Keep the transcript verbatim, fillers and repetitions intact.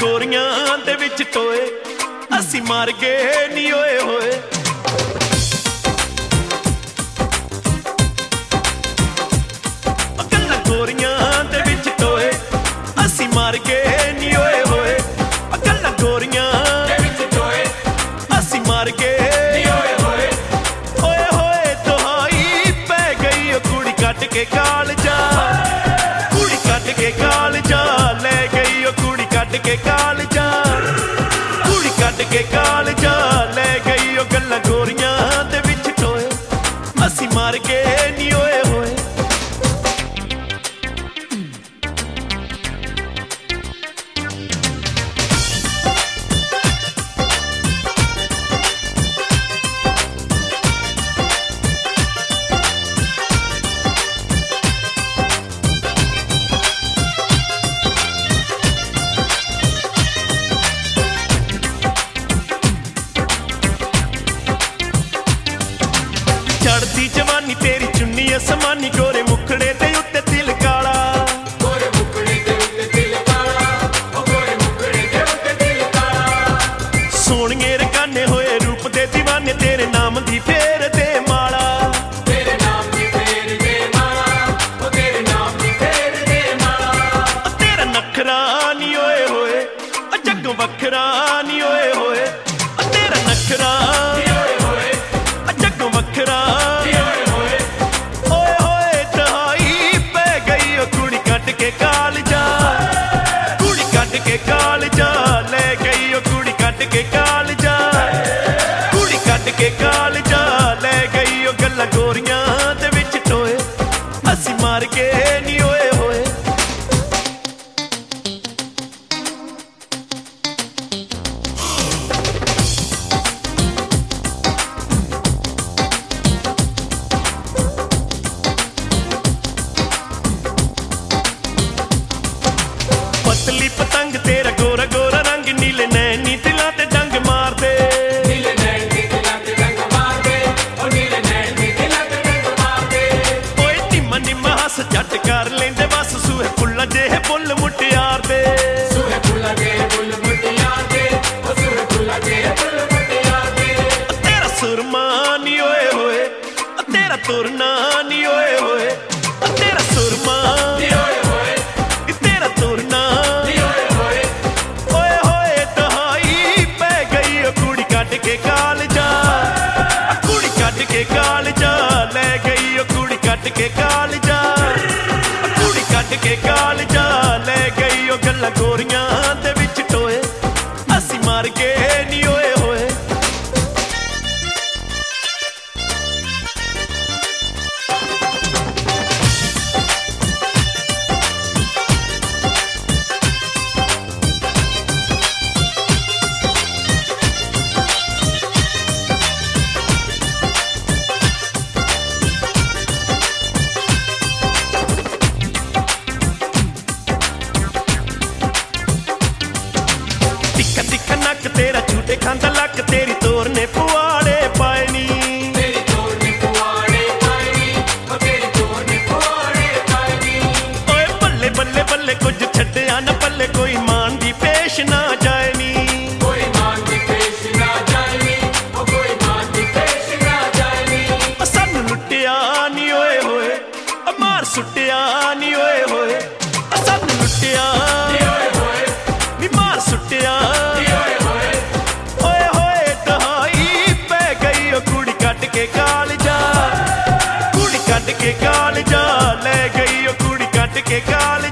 गोरियां दे विच टोए असी मर गए नी ओए होए। गल्लां गोरियां दे विच टोए असी मर गए नी ओए होए। गल्लां गोरियां दे विच टोए असी मर गए नी ओए होए। ओए होए दुहाई पै गई ओ कुड़ी कट के कालजा, कुड़ी कट के कालजा ले गई ओ कुड़ी कट के कालजा, कुड़ी कट के कालजा ले गई ओ। गल्लां गोरियां दे विच टोए असी मर गए नी ओए होए। चढ़दी जवानी तेरी चुन्नी असमानी, गोरे मुखड़े ते उत्ते तिल काला, गोरे मुखड़े ते उत्ते तिल काला, ओ गोरे मुखड़े ते उत्ते तिल काला। सोहणिए रकाने होए रूप दे दीवाने, तेरे नाम दी फेर दे माला, तेरे नाम दी फेर दे माला, ओ तेरे नाम दी फेर दे माला। तेरा नखरा नी ओए होए ओ जग्गों वखरा नी ओए होए। तेरा नखरा नी ओए होए ओ जग्गों वखरा। कुड़ी कट के कालजा ले गई ओ कुड़ी कट के कालजा, कुड़ी कट के कालजा ले गई ओ। गल्लां गोरियां दे विच टोए असी मर गए नी ओए होए। पतली पतंग तेरा गोरा गोरा रंग, नीले नैनी दिलां ते डंग मार दे, नीले नैनी दिलां ते डंग मार दे, ओ नीले नैनी दिलां ते डंग मार दे। ओए निम्मा निम्मा हस झट कर लेंदे बस, सूहे फुल्लां जेहे फुल मुटियार दे, सूहे फुल्लां जेहे फुल मुटियार दे, ओ सूहे फुल्लां जेहे फुल मुटियार दे। तेरा सुरमा नी ओए होए तेरा तुरना नी ओए होए। तेरा सुरमा नी ओए होए तेरा तुरना नी ओए होए। ओए होए दहाई पै गई ओ कुड़ी कट के कालजा, कुड़ी कट के कालजा ले गई ओ कुड़ी कट के कालजा, कुड़ी कट के कालजा ले गई ओ। गल्लां गोरियां दे विच टोए असी मर गए नी ओए होए। तिक्का तिक्का नक तेरा झूठे खांदा लक, तेरी तोर ने पुआड़े पाए नी, तेरी तोर ने पुआड़े पाए नी, ओ तेरी तोर ने पुआड़े पाए नी। ओए बल्ले बल्ले बल्ले कुछ छड्डिया ना पल्ले, कोई मान दी पेश ना जाए नी, कोई मान दी पेश ना जाए नी, ओ कोई मान दी पेश ना जाए नी। ओ सानू लुटिया नी ओए होए ओ मार सुटिया नी ओए होए। ओ सानू लुटिया नी ओए होए नी मार सुटिया नी ओए होए। ओए होए दहाई पै गई ओ कुड़ी कट के कालजा, कुड़ी कट के कालजा ले गई ओ कुड़ी कट के कालजा।